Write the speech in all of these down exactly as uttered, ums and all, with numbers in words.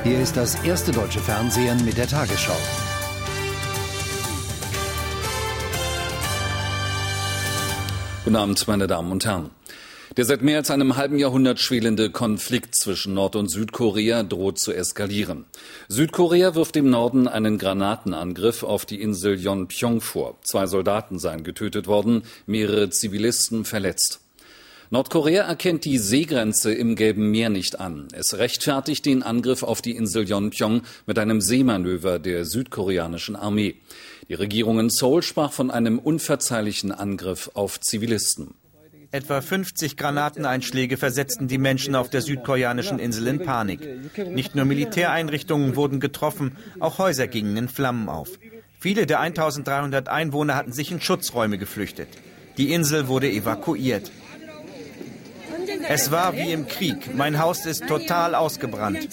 Hier ist das erste deutsche Fernsehen mit der Tagesschau. Guten Abend, meine Damen und Herren. Der seit mehr als einem halben Jahrhundert schwelende Konflikt zwischen Nord- und Südkorea droht zu eskalieren. Südkorea wirft dem Norden einen Granatenangriff auf die Insel Yeonpyeong vor. Zwei Soldaten seien getötet worden, mehrere Zivilisten verletzt. Nordkorea erkennt die Seegrenze im Gelben Meer nicht an. Es rechtfertigt den Angriff auf die Insel Yeonpyeong mit einem Seemanöver der südkoreanischen Armee. Die Regierung in Seoul sprach von einem unverzeihlichen Angriff auf Zivilisten. Etwa fünfzig Granateneinschläge versetzten die Menschen auf der südkoreanischen Insel in Panik. Nicht nur Militäreinrichtungen wurden getroffen, auch Häuser gingen in Flammen auf. Viele der eintausenddreihundert Einwohner hatten sich in Schutzräume geflüchtet. Die Insel wurde evakuiert. Es war wie im Krieg. Mein Haus ist total ausgebrannt.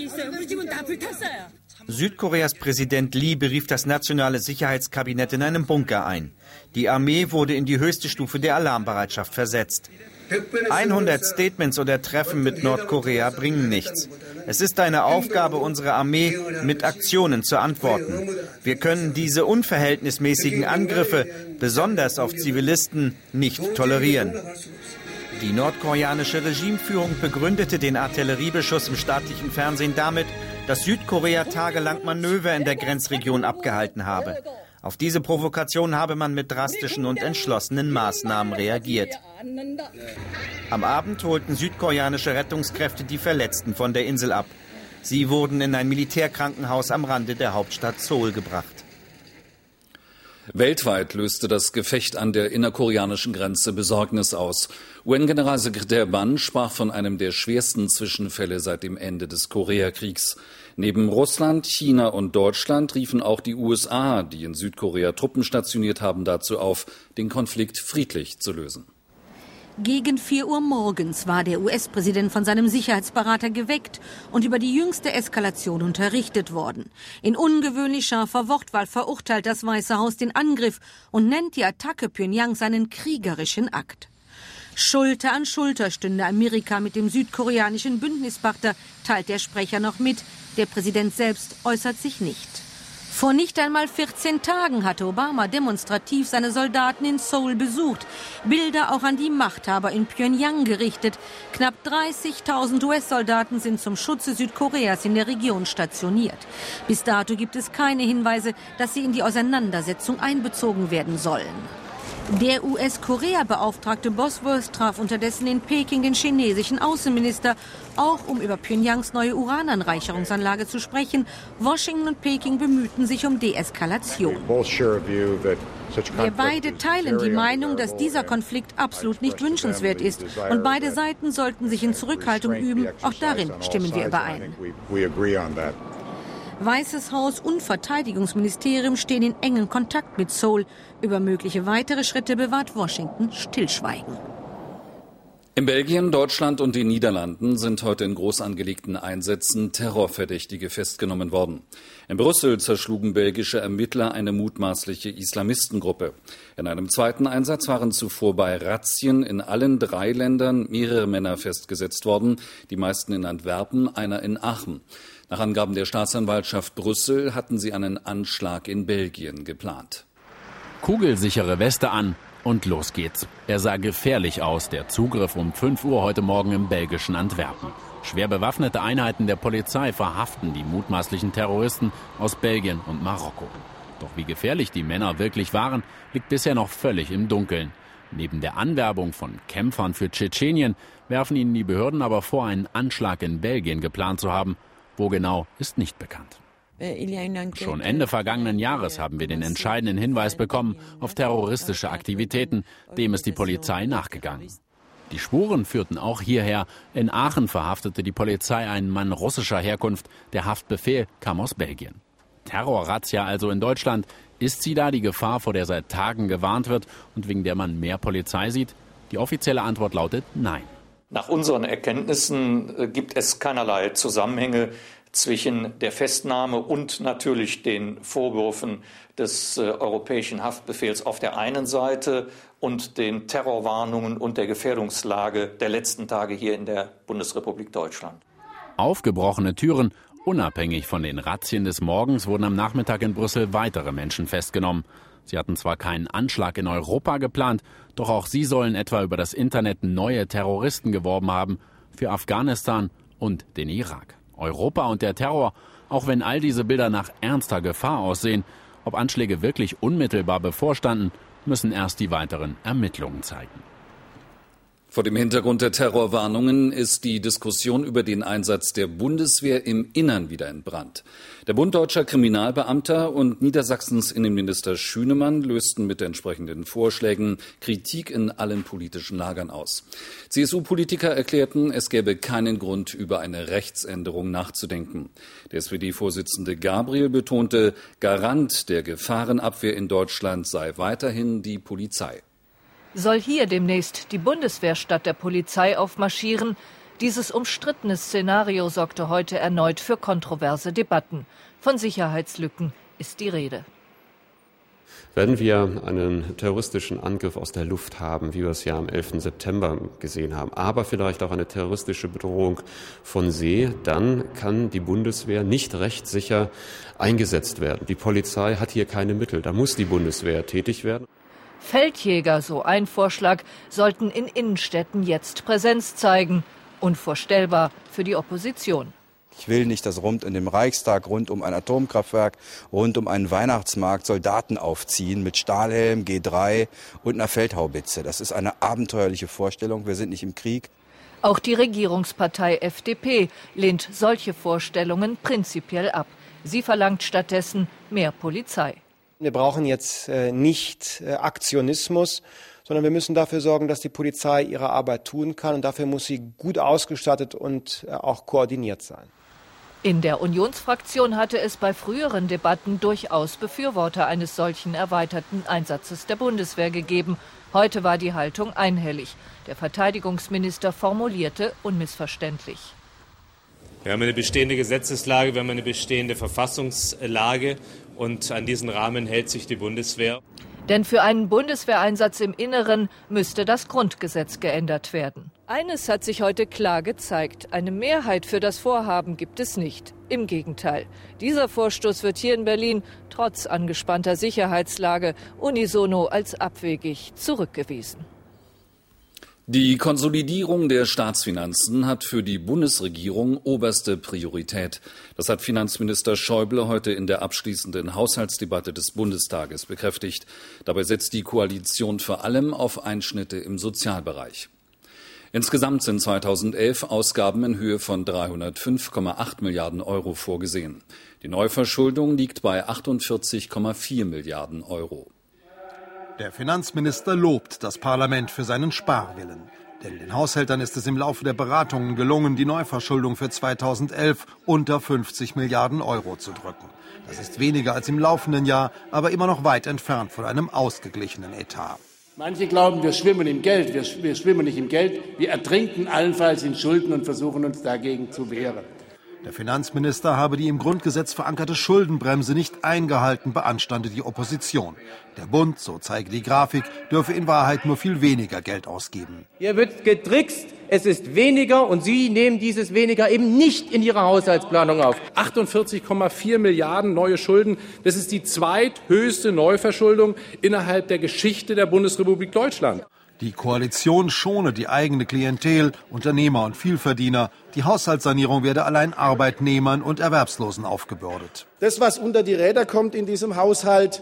Südkoreas Präsident Lee berief das nationale Sicherheitskabinett in einem Bunker ein. Die Armee wurde in die höchste Stufe der Alarmbereitschaft versetzt. hundert Statements oder Treffen mit Nordkorea bringen nichts. Es ist eine Aufgabe unserer Armee, mit Aktionen zu antworten. Wir können diese unverhältnismäßigen Angriffe, besonders auf Zivilisten, nicht tolerieren. Die nordkoreanische Regimeführung begründete den Artilleriebeschuss im staatlichen Fernsehen damit, dass Südkorea tagelang Manöver in der Grenzregion abgehalten habe. Auf diese Provokation habe man mit drastischen und entschlossenen Maßnahmen reagiert. Am Abend holten südkoreanische Rettungskräfte die Verletzten von der Insel ab. Sie wurden in ein Militärkrankenhaus am Rande der Hauptstadt Seoul gebracht. Weltweit löste das Gefecht an der innerkoreanischen Grenze Besorgnis aus. U N-Generalsekretär Ban sprach von einem der schwersten Zwischenfälle seit dem Ende des Koreakriegs. Neben Russland, China und Deutschland riefen auch die U S A, die in Südkorea Truppen stationiert haben, dazu auf, den Konflikt friedlich zu lösen. Gegen vier Uhr morgens war der U S-Präsident von seinem Sicherheitsberater geweckt und über die jüngste Eskalation unterrichtet worden. In ungewöhnlich scharfer Wortwahl verurteilt das Weiße Haus den Angriff und nennt die Attacke Pyongyangs einen kriegerischen Akt. Schulter an Schulter stünde Amerika mit dem südkoreanischen Bündnispartner, teilt der Sprecher noch mit. Der Präsident selbst äußert sich nicht. Vor nicht einmal vierzehn Tagen hatte Obama demonstrativ seine Soldaten in Seoul besucht. Bilder auch an die Machthaber in Pyongyang gerichtet. Knapp dreißigtausend U S-Soldaten sind zum Schutze Südkoreas in der Region stationiert. Bis dato gibt es keine Hinweise, dass sie in die Auseinandersetzung einbezogen werden sollen. Der U S-Korea-Beauftragte Bosworth traf unterdessen in Peking den chinesischen Außenminister, auch um über Pyongyangs neue Urananreicherungsanlage zu sprechen. Washington und Peking bemühten sich um Deeskalation. Wir beide teilen die Meinung, dass dieser Konflikt absolut nicht wünschenswert ist. Und beide Seiten sollten sich in Zurückhaltung üben. Auch darin stimmen wir überein. Weißes Haus und Verteidigungsministerium stehen in engem Kontakt mit Seoul. Über mögliche weitere Schritte bewahrt Washington Stillschweigen. In Belgien, Deutschland und den Niederlanden sind heute in groß angelegten Einsätzen Terrorverdächtige festgenommen worden. In Brüssel zerschlugen belgische Ermittler eine mutmaßliche Islamistengruppe. In einem zweiten Einsatz waren zuvor bei Razzien in allen drei Ländern mehrere Männer festgesetzt worden, die meisten in Antwerpen, einer in Aachen. Nach Angaben der Staatsanwaltschaft Brüssel hatten sie einen Anschlag in Belgien geplant. Kugelsichere Weste an und los geht's. Er sah gefährlich aus, der Zugriff um fünf Uhr heute Morgen im belgischen Antwerpen. Schwer bewaffnete Einheiten der Polizei verhaften die mutmaßlichen Terroristen aus Belgien und Marokko. Doch wie gefährlich die Männer wirklich waren, liegt bisher noch völlig im Dunkeln. Neben der Anwerbung von Kämpfern für Tschetschenien werfen ihnen die Behörden aber vor, einen Anschlag in Belgien geplant zu haben. Wo genau, ist nicht bekannt. Schon Ende vergangenen Jahres haben wir den entscheidenden Hinweis bekommen auf terroristische Aktivitäten, dem ist die Polizei nachgegangen. Die Spuren führten auch hierher. In Aachen verhaftete die Polizei einen Mann russischer Herkunft. Der Haftbefehl kam aus Belgien. Terrorrazzia also in Deutschland. Ist sie da die Gefahr, vor der seit Tagen gewarnt wird und wegen der man mehr Polizei sieht? Die offizielle Antwort lautet nein. Nach unseren Erkenntnissen gibt es keinerlei Zusammenhänge zwischen der Festnahme und natürlich den Vorwürfen des äh, europäischen Haftbefehls auf der einen Seite und den Terrorwarnungen und der Gefährdungslage der letzten Tage hier in der Bundesrepublik Deutschland. Aufgebrochene Türen Unabhängig von den Razzien des Morgens wurden am Nachmittag in Brüssel weitere Menschen festgenommen. Sie hatten zwar keinen Anschlag in Europa geplant, doch auch sie sollen etwa über das Internet neue Terroristen geworben haben für Afghanistan und den Irak. Europa und der Terror, auch wenn all diese Bilder nach ernster Gefahr aussehen, ob Anschläge wirklich unmittelbar bevorstanden, müssen erst die weiteren Ermittlungen zeigen. Vor dem Hintergrund der Terrorwarnungen ist die Diskussion über den Einsatz der Bundeswehr im Innern wieder entbrannt. Der Bund Deutscher Kriminalbeamter und Niedersachsens Innenminister Schünemann lösten mit entsprechenden Vorschlägen Kritik in allen politischen Lagern aus. C S U-Politiker erklärten, es gäbe keinen Grund, über eine Rechtsänderung nachzudenken. Der S P D-Vorsitzende Gabriel betonte, Garant der Gefahrenabwehr in Deutschland sei weiterhin die Polizei. Soll hier demnächst die Bundeswehr statt der Polizei aufmarschieren? Dieses umstrittene Szenario sorgte heute erneut für kontroverse Debatten. Von Sicherheitslücken ist die Rede. Wenn wir einen terroristischen Angriff aus der Luft haben, wie wir es ja am elften September gesehen haben, aber vielleicht auch eine terroristische Bedrohung von See, dann kann die Bundeswehr nicht rechtssicher eingesetzt werden. Die Polizei hat hier keine Mittel, da muss die Bundeswehr tätig werden. Feldjäger, so ein Vorschlag, sollten in Innenstädten jetzt Präsenz zeigen. Unvorstellbar für die Opposition. Ich will nicht, dass rund um den Reichstag, rund um ein Atomkraftwerk, rund um einen Weihnachtsmarkt Soldaten aufziehen mit Stahlhelm, G drei und einer Feldhaubitze. Das ist eine abenteuerliche Vorstellung. Wir sind nicht im Krieg. Auch die Regierungspartei F D P lehnt solche Vorstellungen prinzipiell ab. Sie verlangt stattdessen mehr Polizei. Wir brauchen jetzt äh, nicht äh, Aktionismus, sondern wir müssen dafür sorgen, dass die Polizei ihre Arbeit tun kann. Und dafür muss sie gut ausgestattet und äh, auch koordiniert sein. In der Unionsfraktion hatte es bei früheren Debatten durchaus Befürworter eines solchen erweiterten Einsatzes der Bundeswehr gegeben. Heute war die Haltung einhellig. Der Verteidigungsminister formulierte unmissverständlich. Wir haben eine bestehende Gesetzeslage, wir haben eine bestehende Verfassungslage und an diesen Rahmen hält sich die Bundeswehr. Denn für einen Bundeswehreinsatz im Inneren müsste das Grundgesetz geändert werden. Eines hat sich heute klar gezeigt. Eine Mehrheit für das Vorhaben gibt es nicht. Im Gegenteil. Dieser Vorstoß wird hier in Berlin trotz angespannter Sicherheitslage unisono als abwegig zurückgewiesen. Die Konsolidierung der Staatsfinanzen hat für die Bundesregierung oberste Priorität. Das hat Finanzminister Schäuble heute in der abschließenden Haushaltsdebatte des Bundestages bekräftigt. Dabei setzt die Koalition vor allem auf Einschnitte im Sozialbereich. Insgesamt sind zweitausendelf Ausgaben in Höhe von dreihundertfünf Komma acht Milliarden Euro vorgesehen. Die Neuverschuldung liegt bei achtundvierzig Komma vier Milliarden Euro. Der Finanzminister lobt das Parlament für seinen Sparwillen. Denn den Haushältern ist es im Laufe der Beratungen gelungen, die Neuverschuldung für zweitausendelf unter fünfzig Milliarden Euro zu drücken. Das ist weniger als im laufenden Jahr, aber immer noch weit entfernt von einem ausgeglichenen Etat. Manche glauben, wir schwimmen im Geld. Wir, wir schwimmen nicht im Geld. Wir ertrinken allenfalls in Schulden und versuchen uns dagegen zu wehren. Der Finanzminister habe die im Grundgesetz verankerte Schuldenbremse nicht eingehalten, beanstande die Opposition. Der Bund, so zeige die Grafik, dürfe in Wahrheit nur viel weniger Geld ausgeben. Hier wird getrickst, es ist weniger und Sie nehmen dieses weniger eben nicht in Ihre Haushaltsplanung auf. achtundvierzig Komma vier Milliarden neue Schulden, das ist die zweithöchste Neuverschuldung innerhalb der Geschichte der Bundesrepublik Deutschland. Die Koalition schone die eigene Klientel, Unternehmer und Vielverdiener. Die Haushaltssanierung werde allein Arbeitnehmern und Erwerbslosen aufgebürdet. Das, was unter die Räder kommt in diesem Haushalt,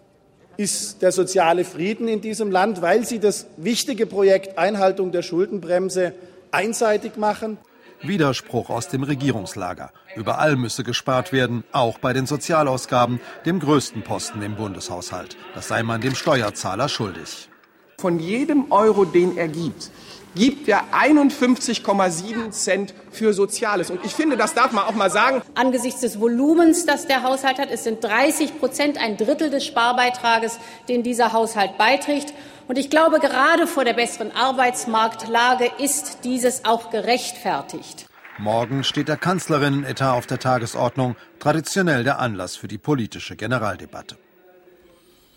ist der soziale Frieden in diesem Land, weil sie das wichtige Projekt Einhaltung der Schuldenbremse einseitig machen. Widerspruch aus dem Regierungslager. Überall müsse gespart werden, auch bei den Sozialausgaben, dem größten Posten im Bundeshaushalt. Das sei man dem Steuerzahler schuldig. Von jedem Euro, den er gibt, gibt er einundfünfzig Komma sieben Cent für Soziales. Und ich finde, das darf man auch mal sagen. Angesichts des Volumens, das der Haushalt hat, es sind dreißig Prozent, ein Drittel des Sparbeitrages, den dieser Haushalt beiträgt. Und ich glaube, gerade vor der besseren Arbeitsmarktlage ist dieses auch gerechtfertigt. Morgen steht der Kanzlerinnenetat auf der Tagesordnung, traditionell der Anlass für die politische Generaldebatte.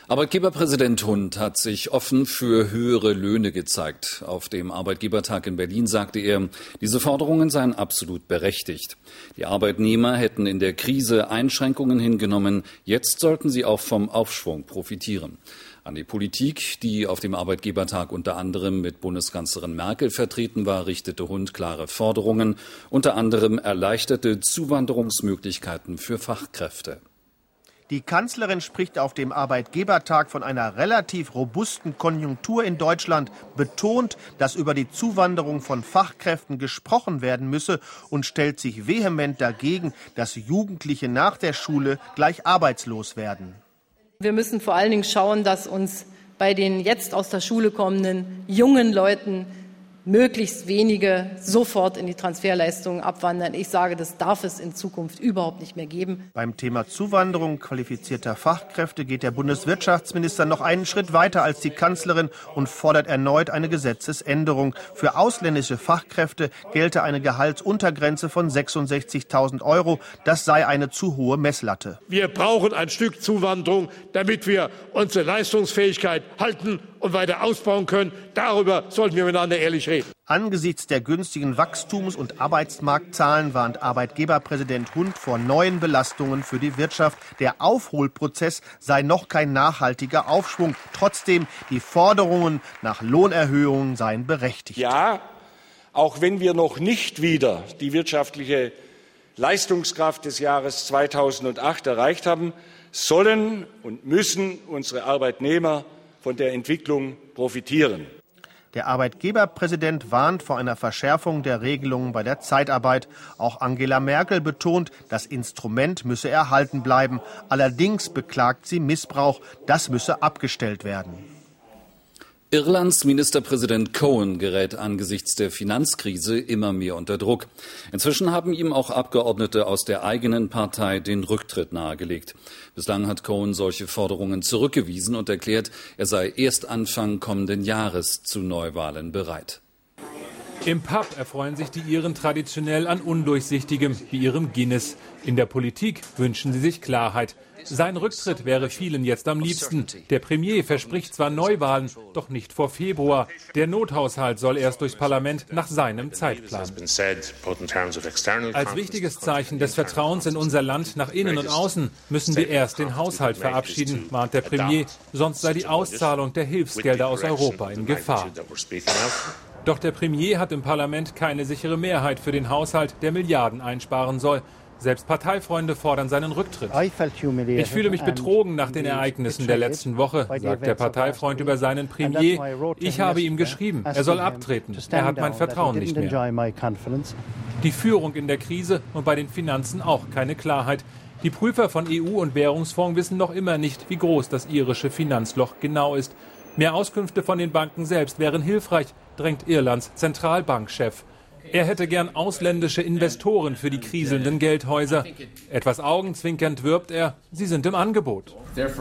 Arbeitgeberpräsident Hund hat sich offen für höhere Löhne gezeigt. Auf dem Arbeitgebertag in Berlin sagte er, diese Forderungen seien absolut berechtigt. Die Arbeitnehmer hätten in der Krise Einschränkungen hingenommen. Jetzt sollten sie auch vom Aufschwung profitieren. An die Politik, die auf dem Arbeitgebertag unter anderem mit Bundeskanzlerin Merkel vertreten war, richtete Hund klare Forderungen, unter anderem erleichterte Zuwanderungsmöglichkeiten für Fachkräfte. Die Kanzlerin spricht auf dem Arbeitgebertag von einer relativ robusten Konjunktur in Deutschland, betont, dass über die Zuwanderung von Fachkräften gesprochen werden müsse und stellt sich vehement dagegen, dass Jugendliche nach der Schule gleich arbeitslos werden. Wir müssen vor allen Dingen schauen, dass uns bei den jetzt aus der Schule kommenden jungen Leuten möglichst wenige sofort in die Transferleistungen abwandern. Ich sage, das darf es in Zukunft überhaupt nicht mehr geben. Beim Thema Zuwanderung qualifizierter Fachkräfte geht der Bundeswirtschaftsminister noch einen Schritt weiter als die Kanzlerin und fordert erneut eine Gesetzesänderung. Für ausländische Fachkräfte gelte eine Gehaltsuntergrenze von sechsundsechzigtausend Euro. Das sei eine zu hohe Messlatte. Wir brauchen ein Stück Zuwanderung, damit wir unsere Leistungsfähigkeit halten und weiter ausbauen können. Darüber sollten wir miteinander ehrlich reden. Angesichts der günstigen Wachstums- und Arbeitsmarktzahlen warnt Arbeitgeberpräsident Hund vor neuen Belastungen für die Wirtschaft. Der Aufholprozess sei noch kein nachhaltiger Aufschwung. Trotzdem, die Forderungen nach Lohnerhöhungen seien berechtigt. Ja, auch wenn wir noch nicht wieder die wirtschaftliche Leistungskraft des Jahres zweitausendacht erreicht haben, sollen und müssen unsere Arbeitnehmer von der Entwicklung profitieren. Der Arbeitgeberpräsident warnt vor einer Verschärfung der Regelungen bei der Zeitarbeit. Auch Angela Merkel betont, das Instrument müsse erhalten bleiben. Allerdings beklagt sie Missbrauch. Das müsse abgestellt werden. Irlands Ministerpräsident Cohen gerät angesichts der Finanzkrise immer mehr unter Druck. Inzwischen haben ihm auch Abgeordnete aus der eigenen Partei den Rücktritt nahegelegt. Bislang hat Cohen solche Forderungen zurückgewiesen und erklärt, er sei erst Anfang kommenden Jahres zu Neuwahlen bereit. Im Pub erfreuen sich die Iren traditionell an Undurchsichtigem, wie ihrem Guinness. In der Politik wünschen sie sich Klarheit. Sein Rücktritt wäre vielen jetzt am liebsten. Der Premier verspricht zwar Neuwahlen, doch nicht vor Februar. Der Nothaushalt soll erst durchs Parlament nach seinem Zeitplan. Als wichtiges Zeichen des Vertrauens in unser Land nach innen und außen müssen wir erst den Haushalt verabschieden, mahnt der Premier. Sonst sei die Auszahlung der Hilfsgelder aus Europa in Gefahr. Doch der Premier hat im Parlament keine sichere Mehrheit für den Haushalt, der Milliarden einsparen soll. Selbst Parteifreunde fordern seinen Rücktritt. Ich fühle mich betrogen nach den Ereignissen der letzten Woche, sagt der Parteifreund über seinen Premier. Ich habe ihm geschrieben, er soll abtreten. Er hat mein Vertrauen nicht mehr. Die Führung in der Krise und bei den Finanzen auch keine Klarheit. Die Prüfer von E U und Währungsfonds wissen noch immer nicht, wie groß das irische Finanzloch genau ist. Mehr Auskünfte von den Banken selbst wären hilfreich, drängt Irlands Zentralbankchef. Er hätte gern ausländische Investoren für die kriselnden Geldhäuser. Etwas augenzwinkernd wirbt er, sie sind im Angebot.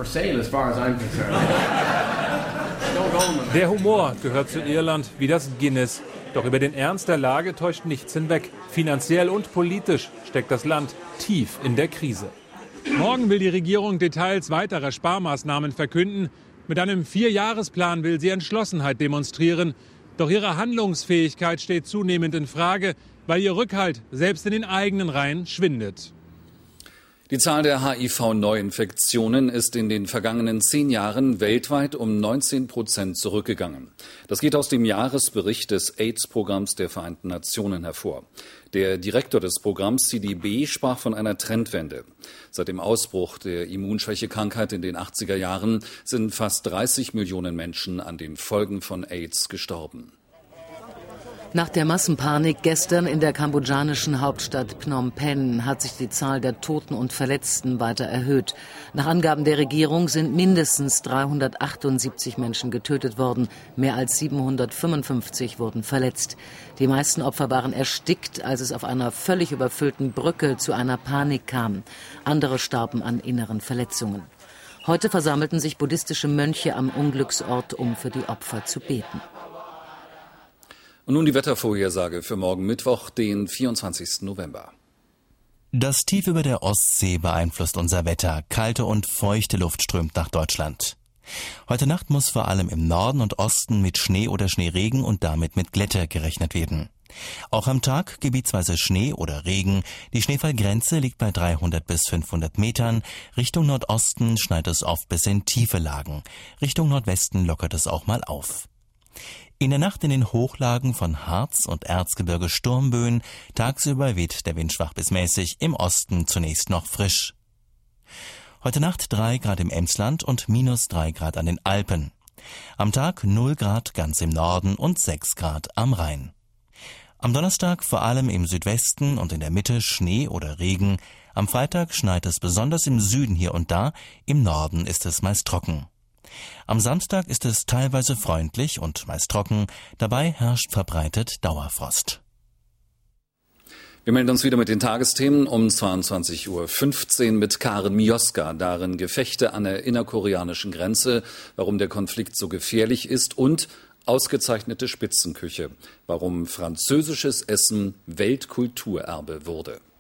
Der Humor gehört zu Irland wie das Guinness. Doch über den Ernst der Lage täuscht nichts hinweg. Finanziell und politisch steckt das Land tief in der Krise. Morgen will die Regierung Details weiterer Sparmaßnahmen verkünden. Mit einem Vierjahresplan will sie Entschlossenheit demonstrieren. Doch ihre Handlungsfähigkeit steht zunehmend in Frage, weil ihr Rückhalt selbst in den eigenen Reihen schwindet. Die Zahl der H I V-Neuinfektionen ist in den vergangenen zehn Jahren weltweit um neunzehn Prozent zurückgegangen. Das geht aus dem Jahresbericht des AIDS-Programms der Vereinten Nationen hervor. Der Direktor des Programms, C D B, sprach von einer Trendwende. Seit dem Ausbruch der Immunschwächekrankheit in den achtziger Jahren sind fast dreißig Millionen Menschen an den Folgen von AIDS gestorben. Nach der Massenpanik gestern in der kambodschanischen Hauptstadt Phnom Penh hat sich die Zahl der Toten und Verletzten weiter erhöht. Nach Angaben der Regierung sind mindestens dreihundertachtundsiebzig Menschen getötet worden. Mehr als siebenhundertfünfundfünfzig wurden verletzt. Die meisten Opfer waren erstickt, als es auf einer völlig überfüllten Brücke zu einer Panik kam. Andere starben an inneren Verletzungen. Heute versammelten sich buddhistische Mönche am Unglücksort, um für die Opfer zu beten. Und nun die Wettervorhersage für morgen Mittwoch, den vierundzwanzigsten November. Das Tief über der Ostsee beeinflusst unser Wetter. Kalte und feuchte Luft strömt nach Deutschland. Heute Nacht muss vor allem im Norden und Osten mit Schnee oder Schneeregen und damit mit Glätte gerechnet werden. Auch am Tag gebietsweise Schnee oder Regen. Die Schneefallgrenze liegt bei dreihundert bis fünfhundert Metern. Richtung Nordosten schneit es oft bis in tiefe Lagen. Richtung Nordwesten lockert es auch mal auf. In der Nacht in den Hochlagen von Harz und Erzgebirge Sturmböen. Tagsüber weht der Wind schwach bis mäßig, im Osten zunächst noch frisch. Heute Nacht drei Grad im Emsland und minus drei Grad an den Alpen. Am Tag null Grad ganz im Norden und sechs Grad am Rhein. Am Donnerstag vor allem im Südwesten und in der Mitte Schnee oder Regen. Am Freitag schneit es besonders im Süden hier und da, im Norden ist es meist trocken. Am Samstag ist es teilweise freundlich und meist trocken, dabei herrscht verbreitet Dauerfrost. Wir melden uns wieder mit den Tagesthemen um zweiundzwanzig Uhr fünfzehn mit Karen Mioska. Darin Gefechte an der innerkoreanischen Grenze, warum der Konflikt so gefährlich ist und ausgezeichnete Spitzenküche, warum französisches Essen Weltkulturerbe wurde.